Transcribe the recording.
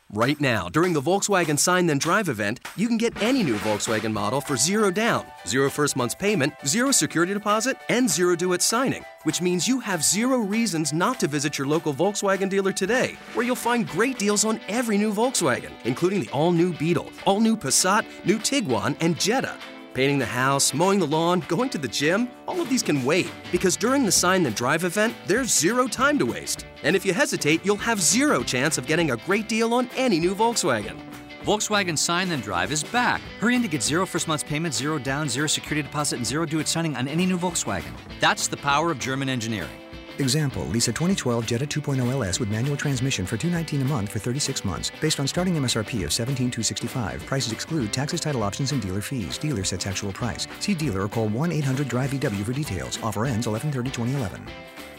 Right now, during the Volkswagen Sign Then Drive event, you can get any new Volkswagen model for 0 down, 0 first month's payment, 0 security deposit, and 0 due at signing, which means you have 0 reasons not to visit your local Volkswagen dealer today, where you'll find great deals on every new Volkswagen, including the all-new Beetle, all-new Passat, new Tiguan, and Jetta. Painting the house, mowing the lawn, going to the gym, all of these can wait, because during the Sign Then Drive event, there's 0 time to waste. And if you hesitate, you'll have 0 chance of getting a great deal on any new Volkswagen. Volkswagen Sign Then Drive is back. Hurry in to get 0 first month's payment, 0 down, 0 security deposit, and 0 due at signing on any new Volkswagen. That's the power of German engineering. Example, lease a 2012 Jetta 2.0 LS with manual transmission for $219 a month for 36 months, based on starting MSRP of $17,265. Prices exclude taxes, title options, and dealer fees. Dealer sets actual price. See dealer or call 1-800-DRIVE-EW for details. Offer ends 11/30/2011.